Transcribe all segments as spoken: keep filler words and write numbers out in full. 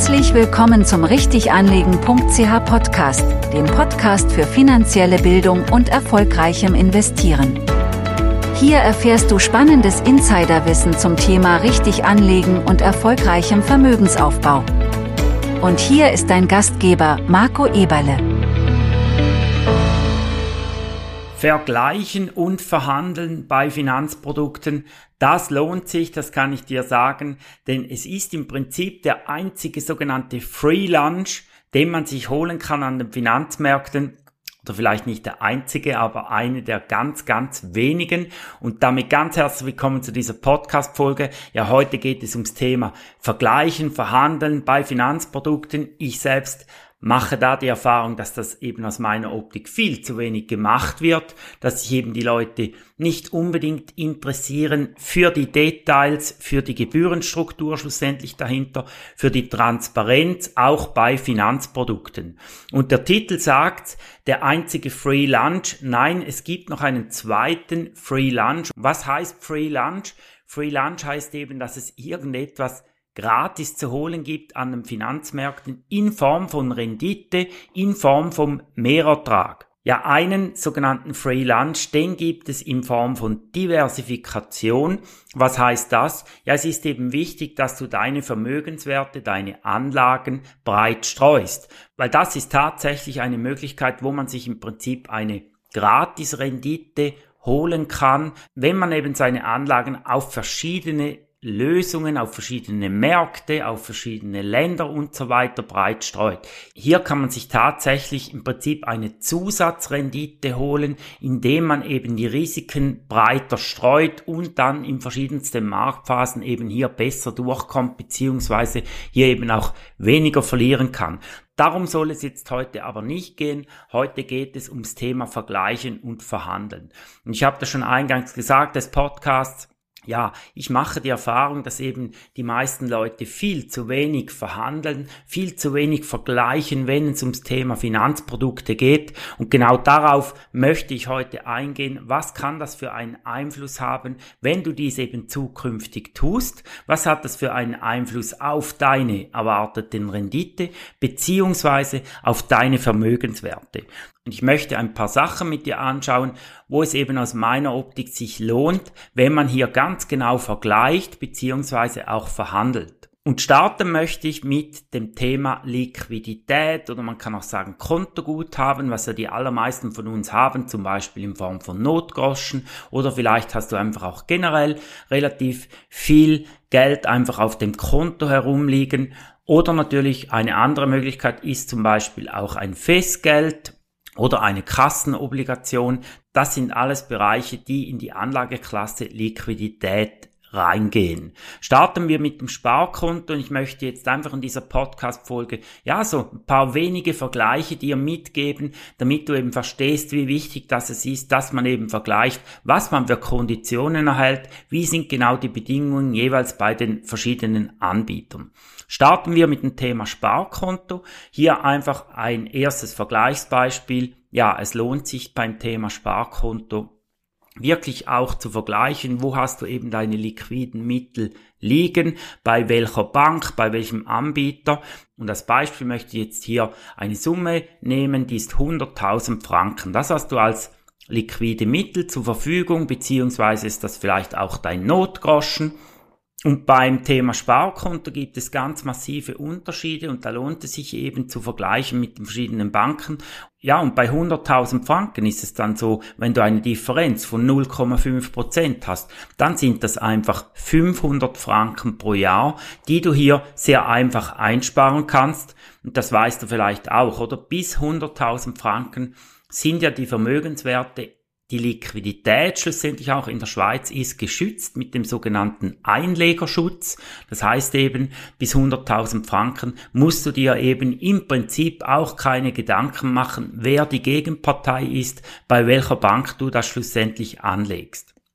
Herzlich willkommen zum richtiganlegen punkt c h Podcast, dem Podcast für finanzielle Bildung und erfolgreichem Investieren. Hier erfährst du spannendes Insiderwissen zum Thema richtig anlegen und erfolgreichem Vermögensaufbau. Und hier ist dein Gastgeber Marco Eberle. Vergleichen und verhandeln bei Finanzprodukten, das lohnt sich, das kann ich dir sagen, denn es ist im Prinzip der einzige sogenannte Free Lunch, den man sich holen kann an den Finanzmärkten, oder vielleicht nicht der einzige, aber eine der ganz, ganz wenigen. Und damit ganz herzlich willkommen zu dieser Podcast-Folge. Ja, heute geht es ums Thema Vergleichen, Verhandeln bei Finanzprodukten. Ich selbst mache da die Erfahrung, dass das eben aus meiner Optik viel zu wenig gemacht wird, dass sich eben die Leute nicht unbedingt interessieren für die Details, für die Gebührenstruktur schlussendlich dahinter, für die Transparenz, auch bei Finanzprodukten. Und der Titel sagt, der einzige Free Lunch. Nein, es gibt noch einen zweiten Free Lunch. Was heißt Free Lunch? Free Lunch heißt eben, dass es irgendetwas gratis zu holen gibt an den Finanzmärkten in Form von Rendite, in Form vom Mehrertrag. Ja, einen sogenannten Free Lunch, den gibt es in Form von Diversifikation. Was heißt das? Ja, es ist eben wichtig, dass du deine Vermögenswerte, deine Anlagen breit streust, weil das ist tatsächlich eine Möglichkeit, wo man sich im Prinzip eine Gratis-Rendite holen kann, wenn man eben seine Anlagen auf verschiedene Lösungen auf verschiedene Märkte, auf verschiedene Länder und so weiter breit streut. Hier kann man sich tatsächlich im Prinzip eine Zusatzrendite holen, indem man eben die Risiken breiter streut und dann in verschiedensten Marktphasen eben hier besser durchkommt, beziehungsweise hier eben auch weniger verlieren kann. Darum soll es jetzt heute aber nicht gehen. Heute geht es ums Thema Vergleichen und Verhandeln. Und ich habe das schon eingangs gesagt, des Podcasts. Ja, ich mache die Erfahrung, dass eben die meisten Leute viel zu wenig verhandeln, viel zu wenig vergleichen, wenn es ums Thema Finanzprodukte geht. Und genau darauf möchte ich heute eingehen. Was kann das für einen Einfluss haben, wenn du dies eben zukünftig tust? Was hat das für einen Einfluss auf deine erwarteten Rendite beziehungsweise auf deine Vermögenswerte? Und ich möchte ein paar Sachen mit dir anschauen, wo es eben aus meiner Optik sich lohnt, wenn man hier ganz genau vergleicht bzw. auch verhandelt. Und starten möchte ich mit dem Thema Liquidität oder man kann auch sagen Kontoguthaben, was ja die allermeisten von uns haben, zum Beispiel in Form von Notgroschen oder vielleicht hast du einfach auch generell relativ viel Geld einfach auf dem Konto herumliegen. Oder natürlich eine andere Möglichkeit ist zum Beispiel auch ein Festgeld oder eine Kassenobligation. Das sind alles Bereiche, die in die Anlageklasse Liquidität reingehen. Starten wir mit dem Sparkonto und ich möchte jetzt einfach in dieser Podcast-Folge ja so ein paar wenige Vergleiche dir mitgeben, damit du eben verstehst, wie wichtig das es ist, dass man eben vergleicht, was man für Konditionen erhält, wie sind genau die Bedingungen jeweils bei den verschiedenen Anbietern. Starten wir mit dem Thema Sparkonto. Hier einfach ein erstes Vergleichsbeispiel. Ja, es lohnt sich beim Thema Sparkonto wirklich auch zu vergleichen, wo hast du eben deine liquiden Mittel liegen, bei welcher Bank, bei welchem Anbieter. Und als Beispiel möchte ich jetzt hier eine Summe nehmen, die ist hunderttausend Franken. Das hast du als liquide Mittel zur Verfügung, beziehungsweise ist das vielleicht auch dein Notgroschen. Und beim Thema Sparkonto gibt es ganz massive Unterschiede und da lohnt es sich eben zu vergleichen mit den verschiedenen Banken. Ja, und bei hunderttausend Franken ist es dann so, wenn du eine Differenz von null Komma fünf Prozent hast, dann sind das einfach fünfhundert Franken pro Jahr, die du hier sehr einfach einsparen kannst. Und das weißt du vielleicht auch, oder? Bis hunderttausend Franken sind ja die Vermögenswerte. Die Liquidität schlussendlich auch in der Schweiz ist geschützt mit dem sogenannten Einlegerschutz. Das heißt eben, bis hunderttausend Franken musst du dir eben im Prinzip auch keine Gedanken machen, wer die Gegenpartei ist, bei welcher Bank du das schlussendlich anlegst.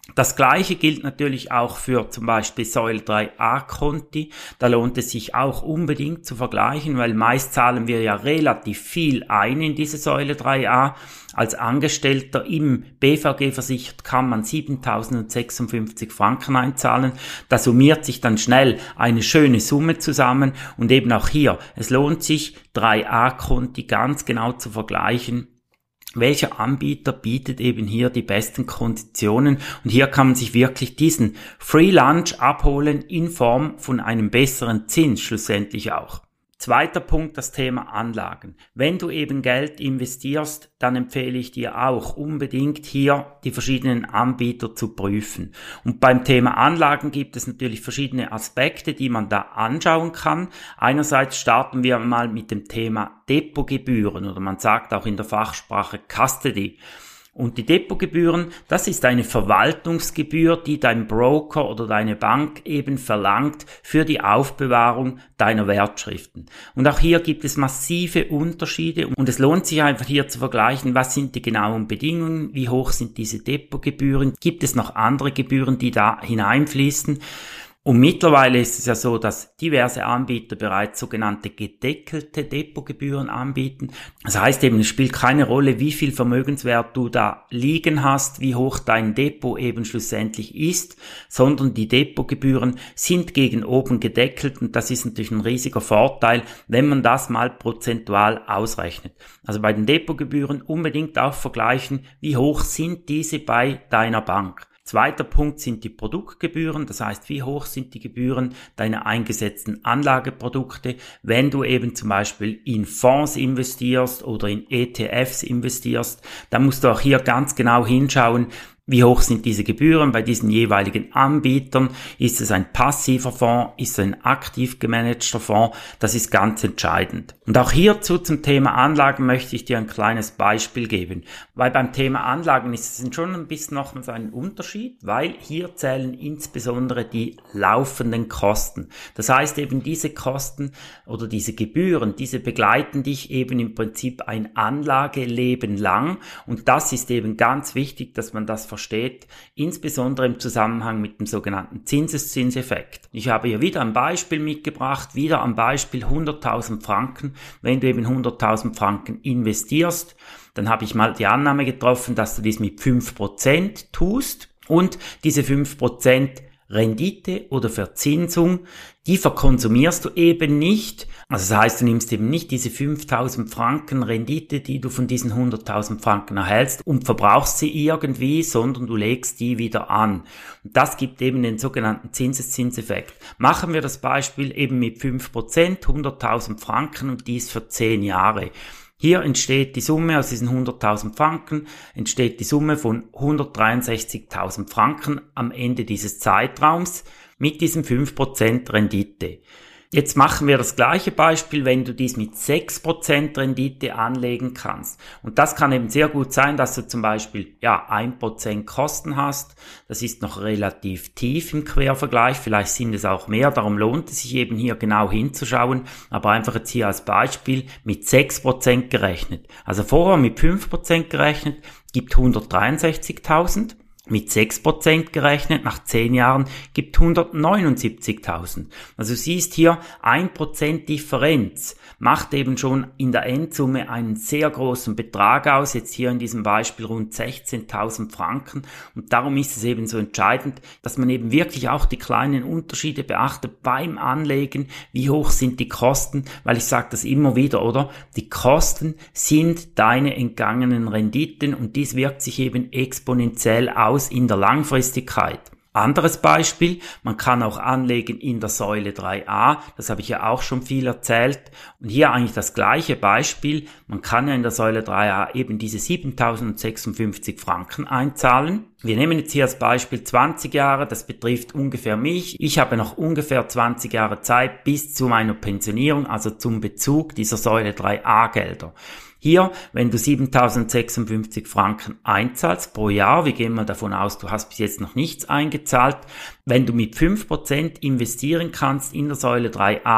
Das Gleiche gilt natürlich auch für zum Beispiel Säule drei a Konti. Da lohnt es sich auch unbedingt zu vergleichen, weil meist zahlen wir ja relativ viel ein in diese Säule drei a. Als Angestellter im B V G versichert kann man siebentausendsechsundfünfzig Franken einzahlen. Da summiert sich dann schnell eine schöne Summe zusammen und eben auch hier, es lohnt sich, drei a Konti ganz genau zu vergleichen. Welcher Anbieter bietet eben hier die besten Konditionen? Und hier kann man sich wirklich diesen Free Lunch abholen in Form von einem besseren Zins schlussendlich auch. Zweiter Punkt, das Thema Anlagen. Wenn du eben Geld investierst, dann empfehle ich dir auch unbedingt hier die verschiedenen Anbieter zu prüfen. Und beim Thema Anlagen gibt es natürlich verschiedene Aspekte, die man da anschauen kann. Einerseits starten wir mal mit dem Thema Depotgebühren oder man sagt auch in der Fachsprache Custody. Und die Depotgebühren, das ist eine Verwaltungsgebühr, die dein Broker oder deine Bank eben verlangt für die Aufbewahrung deiner Wertschriften. Und auch hier gibt es massive Unterschiede und es lohnt sich einfach hier zu vergleichen, was sind die genauen Bedingungen, wie hoch sind diese Depotgebühren, gibt es noch andere Gebühren, die da hineinfließen. Und mittlerweile ist es ja so, dass diverse Anbieter bereits sogenannte gedeckelte Depotgebühren anbieten. Das heißt eben, es spielt keine Rolle, wie viel Vermögenswert du da liegen hast, wie hoch dein Depot eben schlussendlich ist, sondern die Depotgebühren sind gegen oben gedeckelt und das ist natürlich ein riesiger Vorteil, wenn man das mal prozentual ausrechnet. Also bei den Depotgebühren unbedingt auch vergleichen, wie hoch sind diese bei deiner Bank. Zweiter Punkt sind die Produktgebühren, das heißt, wie hoch sind die Gebühren deiner eingesetzten Anlageprodukte, wenn du eben zum Beispiel in Fonds investierst oder in E T Fs investierst, dann musst du auch hier ganz genau hinschauen, wie hoch sind diese Gebühren bei diesen jeweiligen Anbietern? Ist es ein passiver Fonds? Ist es ein aktiv gemanagter Fonds? Das ist ganz entscheidend. Und auch hierzu zum Thema Anlagen möchte ich dir ein kleines Beispiel geben. Weil beim Thema Anlagen ist es schon ein bisschen noch so ein Unterschied, weil hier zählen insbesondere die laufenden Kosten. Das heißt eben diese Kosten oder diese Gebühren, diese begleiten dich eben im Prinzip ein Anlageleben lang. Und das ist eben ganz wichtig, dass man das versteht, insbesondere im Zusammenhang mit dem sogenannten Zinseszinseffekt. Ich habe hier wieder ein Beispiel mitgebracht, wieder am Beispiel hunderttausend Franken. Wenn du eben hunderttausend Franken investierst, dann habe ich mal die Annahme getroffen, dass du dies mit fünf Prozent tust und diese fünf Prozent Rendite oder Verzinsung, die verkonsumierst du eben nicht. Also das heißt, du nimmst eben nicht diese fünftausend Franken Rendite, die du von diesen hunderttausend Franken erhältst und verbrauchst sie irgendwie, sondern du legst die wieder an. Und das gibt eben den sogenannten Zinseszinseffekt. Machen wir das Beispiel eben mit fünf Prozent, hunderttausend Franken und dies für zehn Jahre. Hier entsteht die Summe aus diesen hunderttausend Franken, entsteht die Summe von hundertdreiundsechzigtausend Franken am Ende dieses Zeitraums mit diesem fünf Prozent Rendite. Jetzt machen wir das gleiche Beispiel, wenn du dies mit sechs Prozent Rendite anlegen kannst. Und das kann eben sehr gut sein, dass du zum Beispiel ja ein Prozent Kosten hast. Das ist noch relativ tief im Quervergleich. Vielleicht sind es auch mehr. Darum lohnt es sich eben hier genau hinzuschauen. Aber einfach jetzt hier als Beispiel mit sechs Prozent gerechnet. Also vorher mit fünf Prozent gerechnet gibt hundertdreiundsechzigtausend. Mit sechs Prozent gerechnet, nach zehn Jahren, gibt hundertneunundsiebzigtausend. Also du siehst hier, ein Prozent Differenz macht eben schon in der Endsumme einen sehr großen Betrag aus, jetzt hier in diesem Beispiel rund sechzehntausend Franken. Und darum ist es eben so entscheidend, dass man eben wirklich auch die kleinen Unterschiede beachtet beim Anlegen. Wie hoch sind die Kosten? Weil ich sage das immer wieder, oder? Die Kosten sind deine entgangenen Renditen und dies wirkt sich eben exponentiell aus in der Langfristigkeit. Anderes Beispiel, man kann auch anlegen in der Säule drei a, das habe ich ja auch schon viel erzählt. Und hier eigentlich das gleiche Beispiel, man kann ja in der Säule drei a eben diese siebentausendsechsundfünfzig Franken einzahlen. Wir nehmen jetzt hier als Beispiel zwanzig Jahre, das betrifft ungefähr mich. Ich habe noch ungefähr zwanzig Jahre Zeit bis zu meiner Pensionierung, also zum Bezug dieser Säule drei a Gelder. Hier, wenn du siebentausendsechsundfünfzig Franken einzahlst pro Jahr, wir gehen mal davon aus, du hast bis jetzt noch nichts eingezahlt, wenn du mit fünf Prozent investieren kannst in der Säule drei a,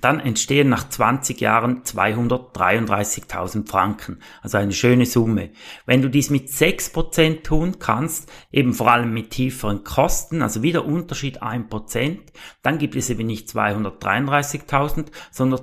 dann entstehen nach zwanzig Jahren zweihundertdreiunddreißigtausend Franken. Also eine schöne Summe. Wenn du dies mit sechs Prozent tun kannst, eben vor allem mit tieferen Kosten, also wieder Unterschied ein Prozent, dann gibt es eben nicht zweihundertdreiunddreißigtausend, sondern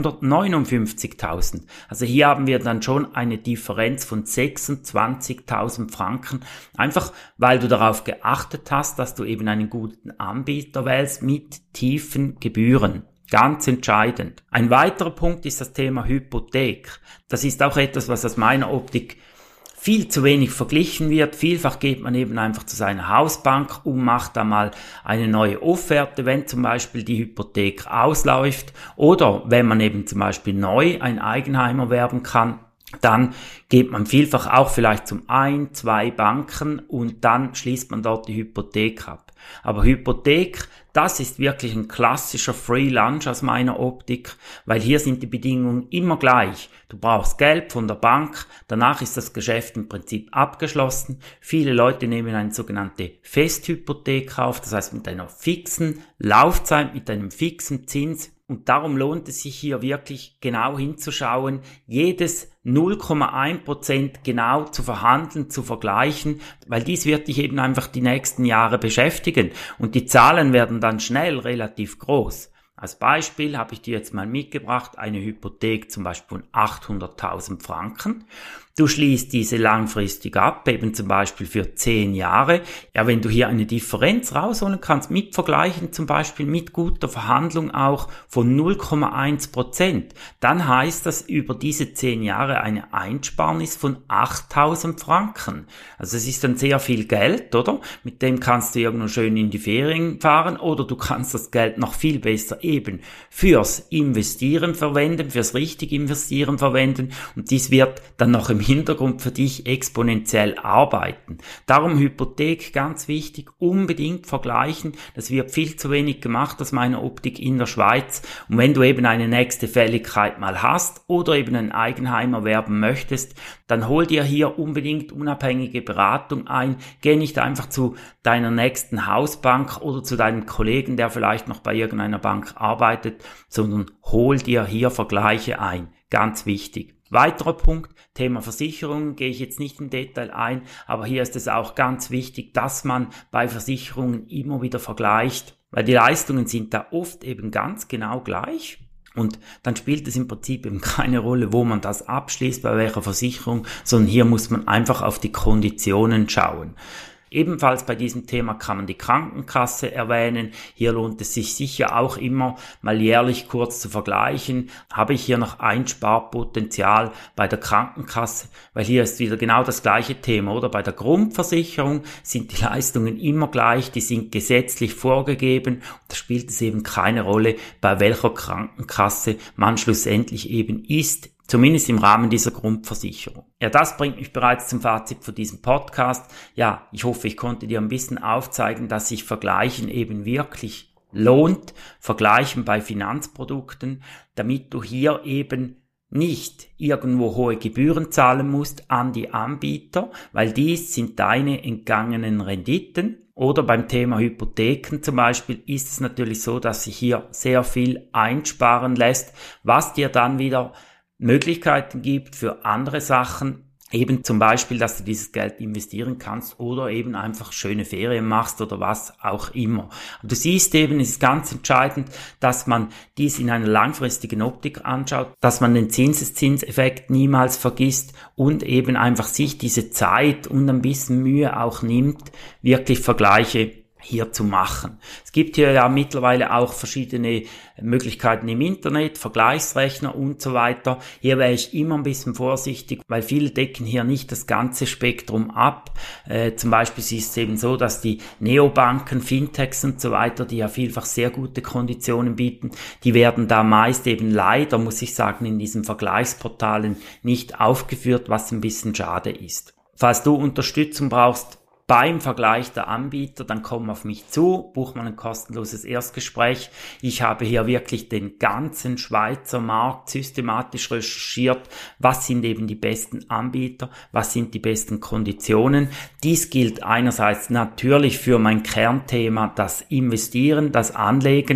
zweihundertneunundfünfzigtausend. Also hier haben wir dann schon eine Differenz von sechsundzwanzigtausend Franken, einfach weil du darauf geachtet hast, dass du eben einen guten Anbieter wählst mit tiefen Gebühren. Ganz entscheidend. Ein weiterer Punkt ist das Thema Hypothek. Das ist auch etwas, was aus meiner Optik viel zu wenig verglichen wird. Vielfach geht man eben einfach zu seiner Hausbank und macht da mal eine neue Offerte, wenn zum Beispiel die Hypothek ausläuft oder wenn man eben zum Beispiel neu ein Eigenheim erwerben kann. Dann geht man vielfach auch vielleicht zum ein, zwei Banken und dann schließt man dort die Hypothek ab. Aber Hypothek, das ist wirklich ein klassischer Free Lunch aus meiner Optik, weil hier sind die Bedingungen immer gleich. Du brauchst Geld von der Bank, danach ist das Geschäft im Prinzip abgeschlossen. Viele Leute nehmen eine sogenannte Festhypothek auf, das heißt mit einer fixen Laufzeit, mit einem fixen Zins. Und darum lohnt es sich hier wirklich genau hinzuschauen, jedes null Komma eins Prozent genau zu verhandeln, zu vergleichen, weil dies wird dich eben einfach die nächsten Jahre beschäftigen und die Zahlen werden dann schnell relativ groß. Als Beispiel habe ich dir jetzt mal mitgebracht, eine Hypothek zum Beispiel von achthunderttausend Franken. Du schließt diese langfristig ab, eben zum Beispiel für zehn Jahre. Ja, wenn du hier eine Differenz rausholen kannst, mit Vergleichen zum Beispiel mit guter Verhandlung auch von null Komma eins Prozent, dann heißt das über diese zehn Jahre eine Einsparnis von achttausend Franken. Also es ist dann sehr viel Geld, oder? Mit dem kannst du irgendwo schön in die Ferien fahren oder du kannst das Geld noch viel besser eben fürs Investieren verwenden, fürs richtig Investieren verwenden und dies wird dann noch im Hintergrund für dich exponentiell arbeiten. Darum Hypothek ganz wichtig, unbedingt vergleichen. Das wird viel zu wenig gemacht aus meiner Optik in der Schweiz. Und wenn du eben eine nächste Fälligkeit mal hast oder eben ein Eigenheim erwerben möchtest, dann hol dir hier unbedingt unabhängige Beratung ein. Geh nicht einfach zu deiner nächsten Hausbank oder zu deinem Kollegen, der vielleicht noch bei irgendeiner Bank arbeitet, sondern hol dir hier Vergleiche ein. Ganz wichtig. Weiterer Punkt, Thema Versicherungen, gehe ich jetzt nicht im Detail ein, aber hier ist es auch ganz wichtig, dass man bei Versicherungen immer wieder vergleicht, weil die Leistungen sind da oft eben ganz genau gleich. Und dann spielt es im Prinzip eben keine Rolle, wo man das abschließt, bei welcher Versicherung, sondern hier muss man einfach auf die Konditionen schauen. Ebenfalls bei diesem Thema kann man die Krankenkasse erwähnen. Hier lohnt es sich sicher auch immer mal jährlich kurz zu vergleichen. Habe ich hier noch Einsparpotenzial bei der Krankenkasse? Weil hier ist wieder genau das gleiche Thema, oder? Bei der Grundversicherung sind die Leistungen immer gleich, die sind gesetzlich vorgegeben. Da spielt es eben keine Rolle, bei welcher Krankenkasse man schlussendlich eben ist. Zumindest im Rahmen dieser Grundversicherung. Ja, das bringt mich bereits zum Fazit von diesem Podcast. Ja, ich hoffe, ich konnte dir ein bisschen aufzeigen, dass sich Vergleichen eben wirklich lohnt. Vergleichen bei Finanzprodukten, damit du hier eben nicht irgendwo hohe Gebühren zahlen musst an die Anbieter, weil dies sind deine entgangenen Renditen. Oder beim Thema Hypotheken zum Beispiel ist es natürlich so, dass sich hier sehr viel einsparen lässt, was dir dann wieder Möglichkeiten gibt für andere Sachen, eben zum Beispiel, dass du dieses Geld investieren kannst oder eben einfach schöne Ferien machst oder was auch immer. Aber du siehst eben, es ist ganz entscheidend, dass man dies in einer langfristigen Optik anschaut, dass man den Zinseszinseffekt niemals vergisst und eben einfach sich diese Zeit und ein bisschen Mühe auch nimmt, wirklich Vergleiche hier zu machen. Es gibt hier ja mittlerweile auch verschiedene Möglichkeiten im Internet, Vergleichsrechner und so weiter. Hier wäre ich immer ein bisschen vorsichtig, weil viele decken hier nicht das ganze Spektrum ab. Äh, zum Beispiel ist es eben so, dass die Neobanken, Fintechs und so weiter, die ja vielfach sehr gute Konditionen bieten, die werden da meist eben leider, muss ich sagen, in diesen Vergleichsportalen nicht aufgeführt, was ein bisschen schade ist. Falls du Unterstützung brauchst, beim Vergleich der Anbieter, dann komm auf mich zu, buch mal ein kostenloses Erstgespräch. Ich habe hier wirklich den ganzen Schweizer Markt systematisch recherchiert. Was sind eben die besten Anbieter? Was sind die besten Konditionen? Dies gilt einerseits natürlich für mein Kernthema, das Investieren, das Anlegen,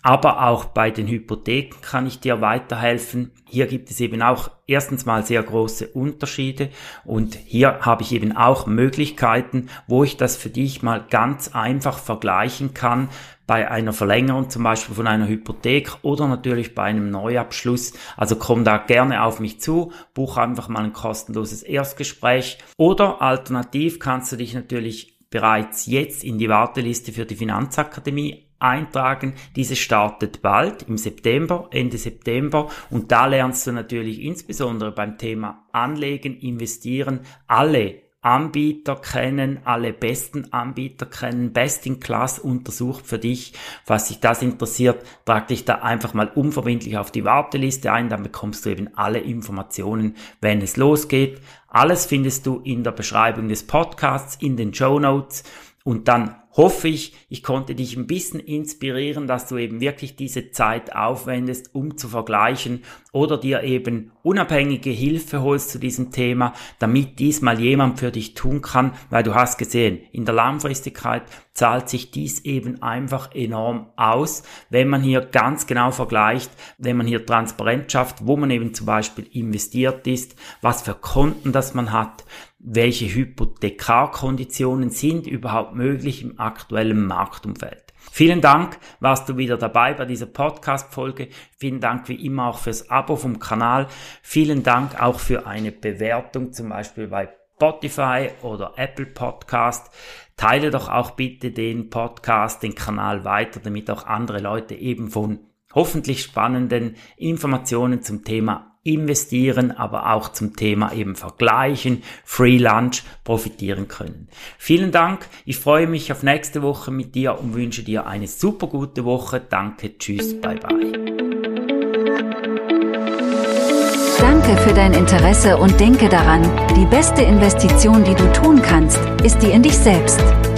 aber auch bei den Hypotheken kann ich dir weiterhelfen. Hier gibt es eben auch erstens mal sehr große Unterschiede und hier habe ich eben auch Möglichkeiten, wo ich das für dich mal ganz einfach vergleichen kann, bei einer Verlängerung zum Beispiel von einer Hypothek oder natürlich bei einem Neuabschluss. Also komm da gerne auf mich zu, buch einfach mal ein kostenloses Erstgespräch oder alternativ kannst du dich natürlich bereits jetzt in die Warteliste für die Finanzakademie eintragen. Diese startet bald im September, Ende September und da lernst du natürlich insbesondere beim Thema Anlegen, Investieren alle Anbieter kennen, alle besten Anbieter kennen, best in class untersucht für dich. Falls dich das interessiert, trag dich da einfach mal unverbindlich auf die Warteliste ein, dann bekommst du eben alle Informationen, wenn es losgeht. Alles findest du in der Beschreibung des Podcasts, in den Shownotes und dann hoffe ich, ich konnte dich ein bisschen inspirieren, dass du eben wirklich diese Zeit aufwendest, um zu vergleichen oder dir eben unabhängige Hilfe holst zu diesem Thema, damit dies mal jemand für dich tun kann, weil du hast gesehen, in der Langfristigkeit zahlt sich dies eben einfach enorm aus, wenn man hier ganz genau vergleicht, wenn man hier Transparenz schafft, wo man eben zum Beispiel investiert ist, was für Konten das man hat, welche Hypothekarkonditionen sind überhaupt möglich im aktuellen Marktumfeld. Vielen Dank, warst du wieder dabei bei dieser Podcast-Folge. Vielen Dank wie immer auch fürs Abo vom Kanal. Vielen Dank auch für eine Bewertung, zum Beispiel bei Spotify oder Apple Podcast. Teile doch auch bitte den Podcast, den Kanal weiter, damit auch andere Leute eben von hoffentlich spannenden Informationen zum Thema Investieren, aber auch zum Thema eben Vergleichen, Free Lunch profitieren können. Vielen Dank, ich freue mich auf nächste Woche mit dir und wünsche dir eine super gute Woche. Danke, tschüss, bye bye. Danke für dein Interesse und denke daran, die beste Investition, die du tun kannst, ist die in dich selbst.